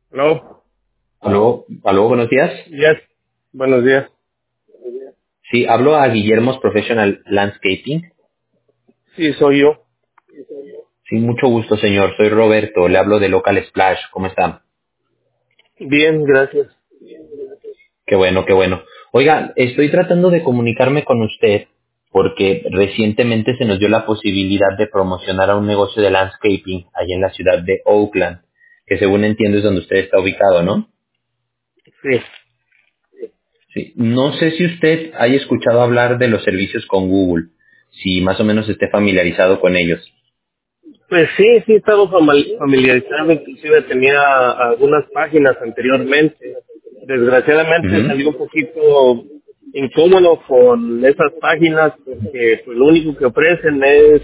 No, Aló, buenos días. yes. Buenos días. Sí, hablo a Guillermo's Professional Landscaping. Sí, soy yo. Sí, mucho gusto, señor. Soy Roberto, le hablo de Local Splash. ¿Cómo está? Bien, gracias. Qué bueno, qué bueno. Oiga, estoy tratando de comunicarme con usted porque recientemente se nos dio la posibilidad de promocionar a un negocio de landscaping allá en la ciudad de Oakland, que según entiendo es donde usted está ubicado, ¿no? Sí. Sí. No sé si usted haya escuchado hablar de los servicios con Google, si más o menos esté familiarizado con ellos. Pues sí, he estado familiarizado, inclusive tenía algunas páginas anteriormente. Desgraciadamente Ujú. salí un poquito incómodo con esas páginas porque pues, lo único que ofrecen es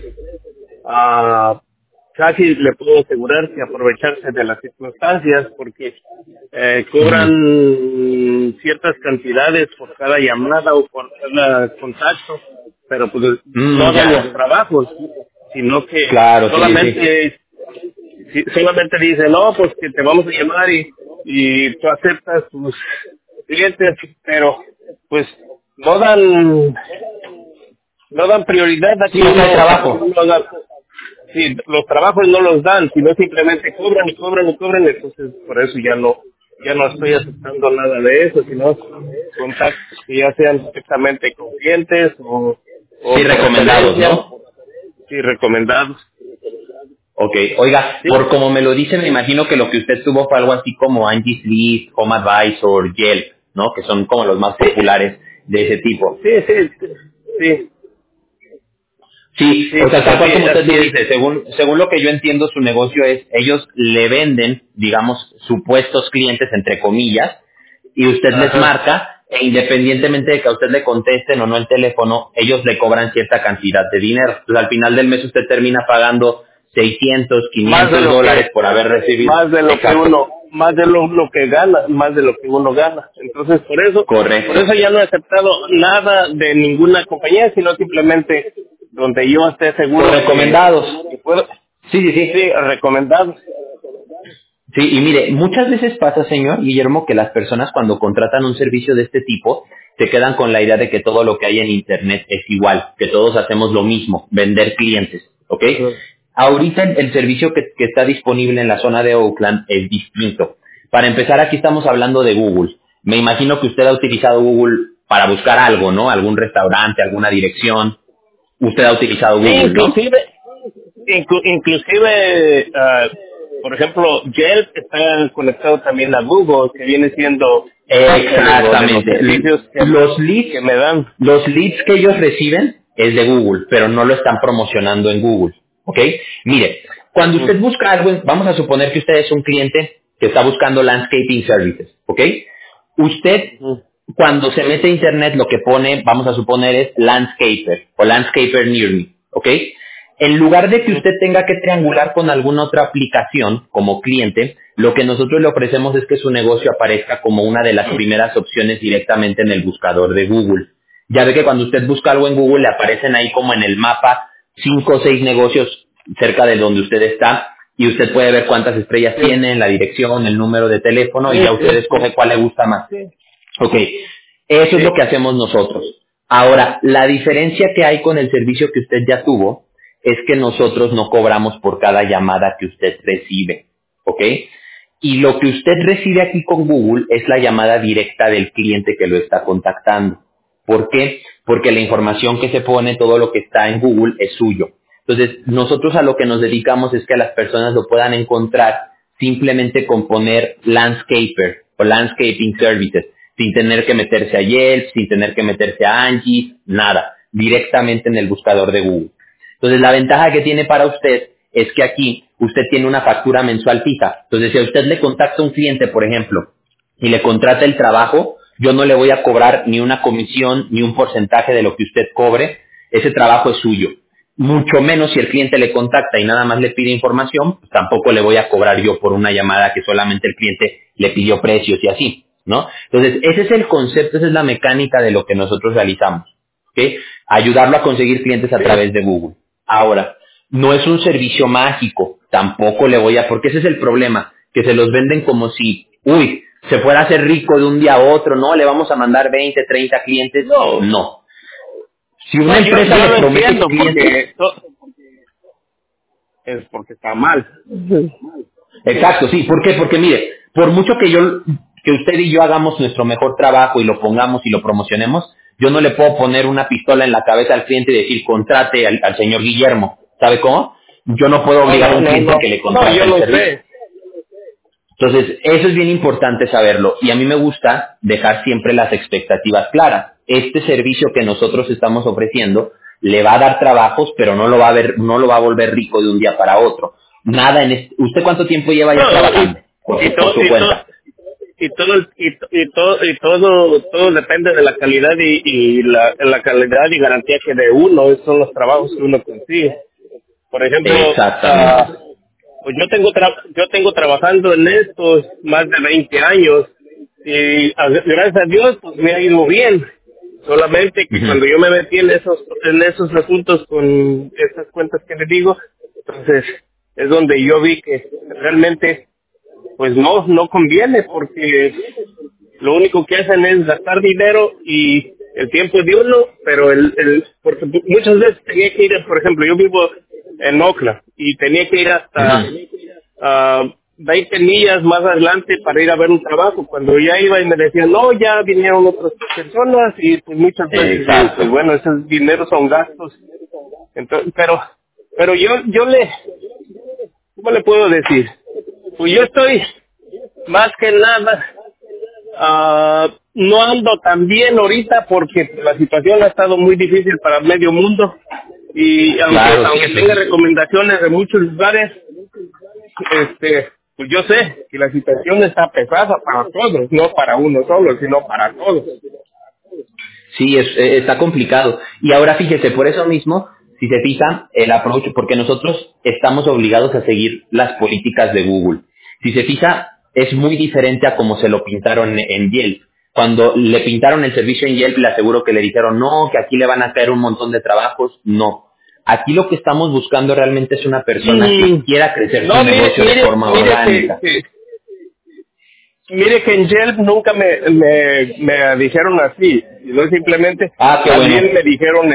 ah, casi le puedo asegurar que aprovecharse de las circunstancias porque Ujú. cobran ciertas cantidades por cada llamada o por cada contacto, pero pues no dan los Ya. trabajos, sino que Claro, sí, sí. solamente dicen, no, pues que te vamos a llamar y tú aceptas tus clientes, pero pues no dan no dan prioridad Sí, aquí no hay trabajo. uno da, sí, los trabajos no los dan, sino simplemente cobran y cobran y cobran, entonces por eso ya no estoy aceptando nada de eso, sino contactos que ya sean directamente con clientes Sí, o por recomendados, referencia, ¿no? sí, recomendados. Ok. Oiga, Sí, por como me lo dice, me imagino que lo que usted tuvo fue algo así como Angie's List, Home Advisor, Yelp, ¿no? Que son como los más sí, populares de ese tipo. sí, Sí, sí, o sea, pues tal cual como usted así lo es. dice, según lo que yo entiendo, su negocio es, ellos le venden, digamos, supuestos clientes, entre comillas, y usted les Ajá. marca, e independientemente de que a usted le contesten o no el teléfono, ellos le cobran cierta cantidad de dinero. Entonces, al final del mes usted termina pagando 600, Más de 500 lo dólares que por haber recibido. más de lo que Exacto. uno más de lo que gana, más de lo que uno gana. Entonces por eso Correcto. ya no he aceptado nada de ninguna compañía, sino simplemente donde yo esté Por seguro recomendados. que puedo, Sí, sí, sí. sí, recomendados. Sí, y mire, muchas veces pasa, señor Guillermo, que las personas cuando contratan un servicio de este tipo se quedan con la idea de que todo lo que hay en Internet es igual, que todos hacemos lo mismo, vender clientes, ¿ok? Ajá. Ahorita el servicio que está disponible en la zona de Oakland es distinto. Para empezar, aquí estamos hablando de Google. Me imagino que usted ha utilizado Google para buscar algo, ¿no? Algún restaurante, alguna dirección. Usted ha utilizado Sí, Google, ¿no? inclusive por ejemplo, Yelp está conectado también a Google, que viene siendo parte de los Exactamente. servicios Los leads, que me dan. los leads que ellos reciben es de Google, pero no lo están promocionando en Google. ¿Ok? Mire, cuando Ujú, usted busca algo, vamos a suponer que usted es un cliente que está buscando landscaping services. ¿Ok? Usted, ujú. cuando se mete a internet, lo que pone, vamos a suponer, es landscaper o landscaper near me. ¿Ok? En lugar de que Ujú. usted tenga que triangular con alguna otra aplicación como cliente, lo que nosotros le ofrecemos es que su negocio aparezca como una de las primeras opciones directamente en el buscador de Google. Ya ve que cuando usted busca algo en Google le aparecen ahí como en el mapa 5 o 6 negocios cerca de donde usted está y usted puede ver cuántas estrellas Sí, tienen, la dirección, el número de teléfono y sí, ya usted sí, escoge cuál le gusta más. sí, Ok, eso es lo sí. que hacemos nosotros. Ahora, la diferencia que hay con el servicio que usted ya tuvo es que nosotros no cobramos por cada llamada que usted recibe, ¿ok? Y lo que usted recibe aquí con Google es la llamada directa del cliente que lo está contactando. ¿Por qué? Porque la información que se pone, todo lo que está en Google es suyo. Entonces, nosotros a lo que nos dedicamos es que las personas lo puedan encontrar simplemente con poner landscaper o landscaping services, sin tener que meterse a Yelp, sin tener que meterse a Angie, nada, directamente en el buscador de Google. Entonces, la ventaja que tiene para usted es que aquí usted tiene una factura mensual fija. Entonces, si a usted le contacta un cliente, por ejemplo, y le contrata el trabajo, yo no le voy a cobrar ni una comisión ni un porcentaje de lo que usted cobre. Ese trabajo es suyo. Mucho menos si el cliente le contacta y nada más le pide información, pues tampoco le voy a cobrar yo por una llamada que solamente el cliente le pidió precios y así, ¿no? Entonces, ese es el concepto, esa es la mecánica de lo que nosotros realizamos, ¿ok? Ayudarlo a conseguir clientes a través de Google. Ahora, no es un servicio mágico, tampoco le voy a, porque ese es el problema, que se los venden como si, uy, se fuera a hacer rico de un día a otro, no, le vamos a mandar 20, 30 clientes, No, no. Si una no, empresa yo le lo promete entiendo clientes, es porque está mal. exacto, sí, ¿por qué? Porque mire, por mucho que usted y yo hagamos nuestro mejor trabajo y lo pongamos y lo promocionemos, yo no le puedo poner una pistola en la cabeza al cliente y decir, contrate al señor Guillermo, ¿sabe cómo? Yo no puedo No, obligar a no, un no, cliente a no. que le No, contrate yo el lo servicio. sé. Entonces, eso es bien importante saberlo y a mí me gusta dejar siempre las expectativas claras. Este servicio que nosotros estamos ofreciendo le va a dar trabajos, pero no lo va a volver rico de un día para otro. Nada ¿Usted cuánto tiempo lleva ya No, trabajando? y Por todo, su cuenta. todo depende de la calidad y la calidad y garantía que de uno, esos son los trabajos que uno consigue. Por ejemplo, Exactamente. pues yo tengo trabajando en esto más de 20 años y gracias a Dios pues me ha ido bien. Solamente que Ujú. cuando yo me metí en esos asuntos con esas cuentas que le digo, entonces es donde yo vi que realmente pues no conviene porque lo único que hacen es gastar dinero y el tiempo de uno, pero porque muchas veces tenía que ir, por ejemplo, yo vivo en Oakland y tenía que ir hasta Ujú. 20 millas más adelante para ir a ver un trabajo. Cuando ya iba y me decían, no, ya vinieron otras personas y pues muchas veces digo, pues Exacto. bueno, esos dineros son gastos. Entonces, pero ¿cómo le puedo decir? Pues yo estoy más que nada no ando tan bien ahorita porque la situación ha estado muy difícil para medio mundo y Claro, sí, aunque tenga sí. recomendaciones de muchos lugares, pues yo sé que la situación está pesada para todos, no para uno solo, sino para todos. Sí, está complicado. Y ahora fíjese, por eso mismo, si se fija, el approach, porque nosotros estamos obligados a seguir las políticas de Google. Si se fija, es muy diferente a como se lo pintaron en Yelp. Cuando le pintaron el servicio en Yelp, le aseguro que le dijeron, no, que aquí le van a caer un montón de trabajos. No. Aquí lo que estamos buscando realmente es una persona que Mm, quiera crecer su no, negocio de forma mire orgánica. mire que en Yelp nunca me dijeron así, sino simplemente, Ah, qué más bueno. bien me dijeron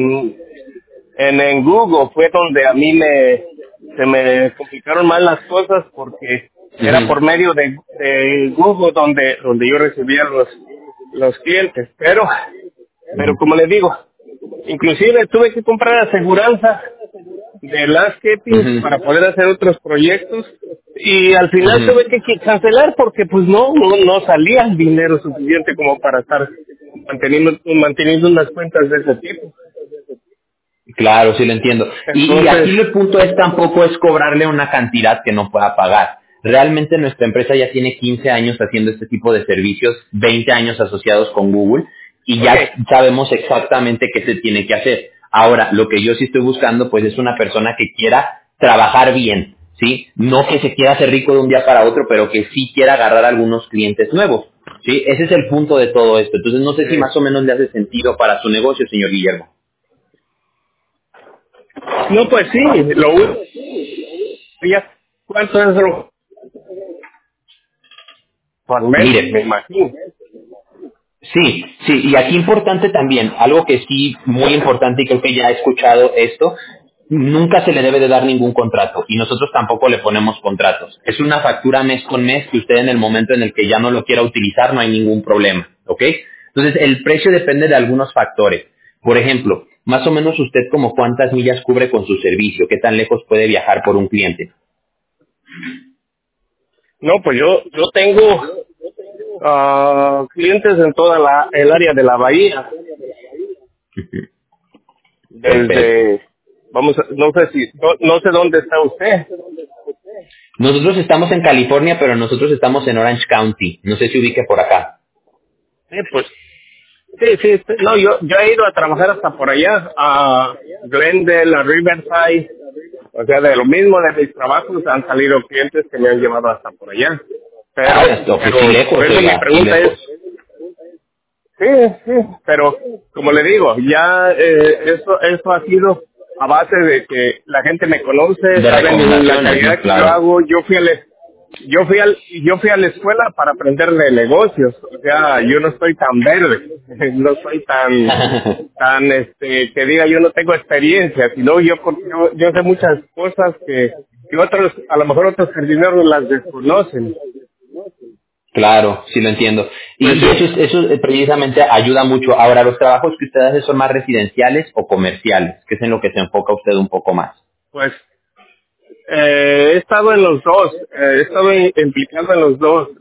en Google fue donde a mí se me complicaron más las cosas porque era Ujú, por medio de Google donde yo recibía los clientes, pero como les digo, inclusive tuve que comprar aseguranza de landscaping ujú, para poder hacer otros proyectos y al final ujú. tuve que cancelar porque pues no salía el dinero suficiente como para estar manteniendo unas cuentas de ese tipo. Claro, sí lo entiendo. Y Entonces, aquí el punto es tampoco es cobrarle una cantidad que no pueda pagar. Realmente nuestra empresa ya tiene 15 años haciendo este tipo de servicios, 20 años asociados con Google y ok, ya sabemos exactamente qué se tiene que hacer. Ahora, lo que yo sí estoy buscando pues es una persona que quiera trabajar bien, ¿sí? No que se quiera hacer rico de un día para otro, pero que sí quiera agarrar algunos clientes nuevos, ¿sí? Ese es el punto de todo esto. Entonces no sé si más o menos le hace sentido para su negocio, señor Guillermo. no, pues sí, lo único, ya, ¿cuánto es lo por mes? Mire, Me imagino. sí, sí, y aquí importante también, algo que sí, muy importante y creo que ya he escuchado esto, nunca se le debe de dar ningún contrato y nosotros tampoco le ponemos contratos. Es una factura mes con mes que usted en el momento en el que ya no lo quiera utilizar no hay ningún problema, ¿ok? Entonces el precio depende de algunos factores. Por ejemplo, más o menos usted como cuántas millas cubre con su servicio, qué tan lejos puede viajar por un cliente. No, pues yo tengo clientes en toda el área de la bahía, Perfecto. desde, no sé dónde está usted. Nosotros estamos en California, pero nosotros estamos en Orange County. No sé si ubique por acá. Sí, pues, sí, no, yo he ido a trabajar hasta por allá, a Glendale, a Riverside, o sea, de lo mismo de mis trabajos han salido clientes que me han llevado hasta por allá. Ah, Pero, no, pues sí pero por lejos, eso mi oiga, sí pregunta es, lejos. sí, sí, pero como le digo, ya eso ha sido a base de que la gente me conoce, De saben la recomendaciones, ¿no? calidad que yo Claro. hago. Yo yo fui a la escuela para aprender de negocios, o sea, yo no estoy tan verde, no soy que diga yo no tengo experiencia, sino yo sé muchas cosas que otros, a lo mejor otros jardineros las desconocen. Claro, sí lo entiendo. Y Pues sí, eso precisamente ayuda mucho. Ahora, ¿los trabajos que usted hace son más residenciales o comerciales? ¿Qué es en lo que se enfoca usted un poco más? pues he estado en los dos, he estado implicado en los dos,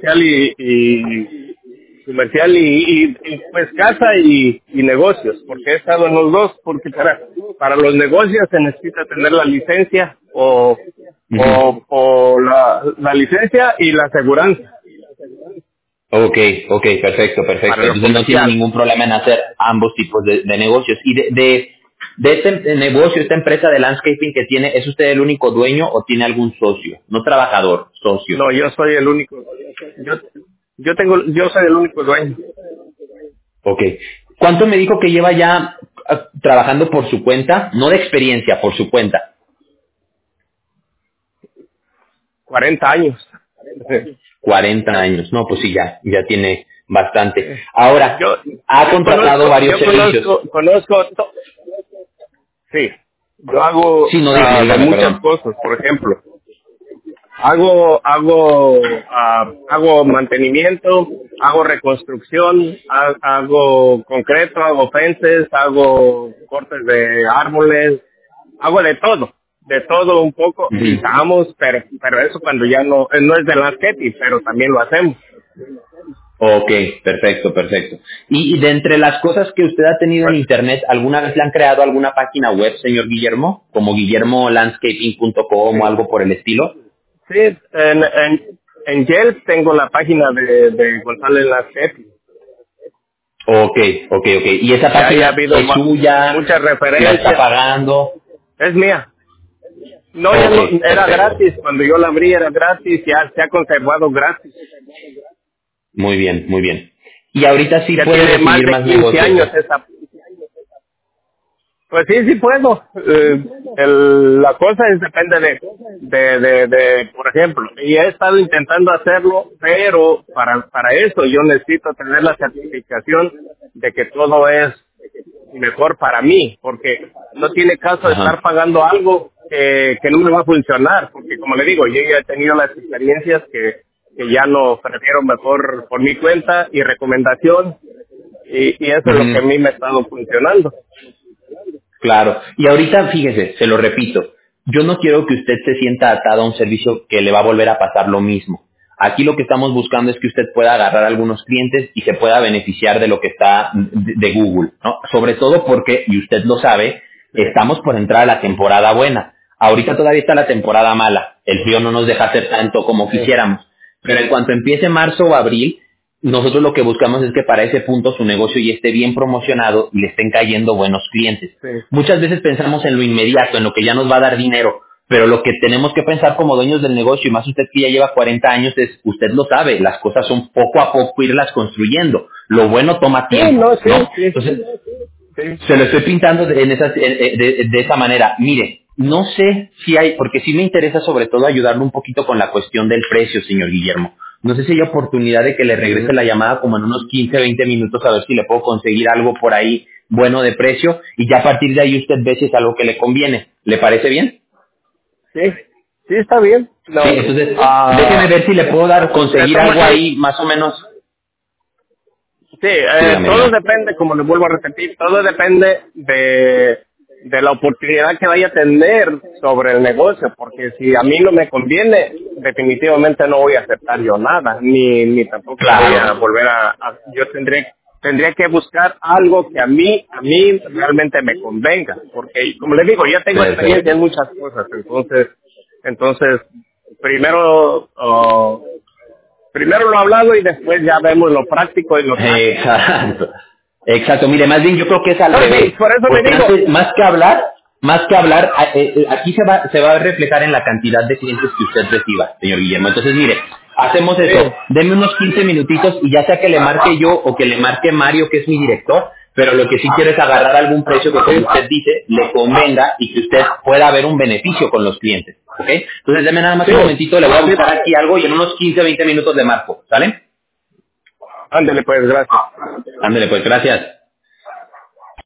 pues casa y negocios, porque he estado en los dos, porque para los negocios se necesita tener la licencia Ujú. o la licencia y la aseguranza Ok, perfecto. para lo Entonces no tiene comercial. ningún problema en hacer ambos tipos de negocios. Y de este negocio, esta empresa de landscaping que tiene, ¿es usted el único dueño o tiene algún socio? No trabajador, socio. No, yo soy el único, yo, yo soy el único dueño. Ok. ¿Cuánto me dijo que lleva ya trabajando por su cuenta? No de experiencia, por su cuenta. 40 años. 40 años. No, pues sí, ya tiene bastante. Ahora, Yo, ha contratado varios servicios. sí, yo hago Sí, no, de dígame, muchas perdón. cosas, por ejemplo, hago mantenimiento, hago reconstrucción, hago concreto, hago fences, hago cortes de árboles, hago de todo un poco, Ujú. pintamos, pero eso cuando ya no es de landscaping, pero también lo hacemos. Ok, perfecto. Y de entre las cosas que usted ha tenido en Pues, Internet, ¿alguna vez le han creado alguna página web, señor Guillermo? Como guillermolandscaping.com o sí. algo por el estilo. Sí, en Yelp tengo la página de González Landscaping. Ok. ¿Y esa Y ahí ha página habido es suya? muchas ¿La está referencias. pagando? Es mía. No, ya no, Ok, era perfecto. gratis. Cuando yo la abrí era gratis. Ya se ha conservado gratis. Muy bien. Y ahorita sí Ya puede tiene más recibir de más 15 negocios. años esa. Pues sí, sí puedo. La cosa es depende por ejemplo, y he estado intentando hacerlo, pero para eso yo necesito tener la certificación de que todo es mejor para mí, porque no tiene caso de estar Ajá. pagando algo que no me va a funcionar, porque como le digo, yo ya he tenido las experiencias que ya no prefiero mejor por mi cuenta y recomendación, y eso es lo que a Ujú. mí me ha estado funcionando. Claro. Y ahorita, fíjese, se lo repito, yo no quiero que usted se sienta atado a un servicio que le va a volver a pasar lo mismo. Aquí lo que estamos buscando es que usted pueda agarrar algunos clientes y se pueda beneficiar de lo que está de Google, ¿no? Sobre todo porque, y usted lo sabe, Sí, estamos por entrar a la temporada buena. Ahorita todavía está la temporada mala. El frío no nos deja hacer tanto como sí, quisiéramos. Pero en cuanto empiece marzo o abril, nosotros lo que buscamos es que para ese punto su negocio ya esté bien promocionado y le estén cayendo buenos clientes. sí. Muchas veces pensamos en lo inmediato, en lo que ya nos va a dar dinero, pero lo que tenemos que pensar como dueños del negocio, y más usted que ya lleva 40 años, es, usted lo sabe, las cosas son poco a poco irlas construyendo. Lo bueno toma Sí, tiempo, no, sí, ¿no? sí, Entonces, sí. se lo estoy pintando de esa manera. Mire, no sé si hay, porque sí me interesa sobre todo ayudarle un poquito con la cuestión del precio, señor Guillermo. No sé si hay oportunidad de que le regrese Ujú. la llamada como en unos 15, 20 minutos a ver si le puedo conseguir algo por ahí bueno de precio y ya a partir de ahí usted ve si es algo que le conviene. ¿Le parece bien? Sí, sí, está bien. Sí, No, entonces déjeme ver si le puedo dar, de conseguir todas algo maneras, ahí más o menos. sí, Sí, dígame, todo dígame. depende, como le vuelvo a repetir, todo depende de la oportunidad que vaya a tener sobre el negocio, porque si a mí no me conviene, definitivamente no voy a aceptar yo nada, ni tampoco voy a Claro. volver yo tendría que buscar algo que a mí realmente me convenga, porque como le digo, ya tengo experiencia en Perfecto. muchas cosas, entonces primero primero lo hablado y después ya vemos lo práctico y lo táctico. Exacto. Exacto. Mire, más bien yo creo que es al No, sí, revés. por eso le Porque digo. antes, más que hablar, aquí se va a reflejar en la cantidad de clientes que usted reciba, señor Guillermo. Entonces, mire, hacemos eso. Sí. Deme unos 15 minutitos y ya sea que le marque yo o que le marque Mario, que es mi director, pero lo que sí quiero es agarrar algún precio que, como usted dice, le convenga y que usted pueda ver un beneficio con los clientes, ¿ok? Entonces, déme nada más un momentito, le voy a buscar aquí algo y en unos 15 o 20 minutos le marco, ¿sale? Ándele pues, gracias. Ándele, pues, gracias.